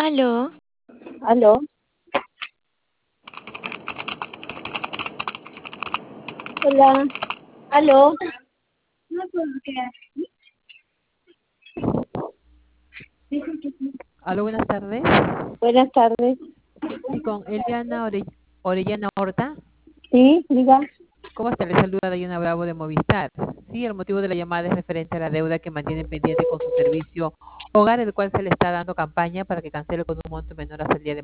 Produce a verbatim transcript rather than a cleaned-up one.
Aló, Aló, hola, aló. Aló, buenas tardes. Buenas tardes. Sí, con Eliana Ore- Orellana Horta. Sí, diga. ¿Cómo está? Le saluda Dayana Bravo de Movistar. Sí, el motivo de la llamada es referente a la deuda que mantiene pendiente con su servicio hogar, el cual se le está dando campaña para que cancele con un monto menor hasta el día de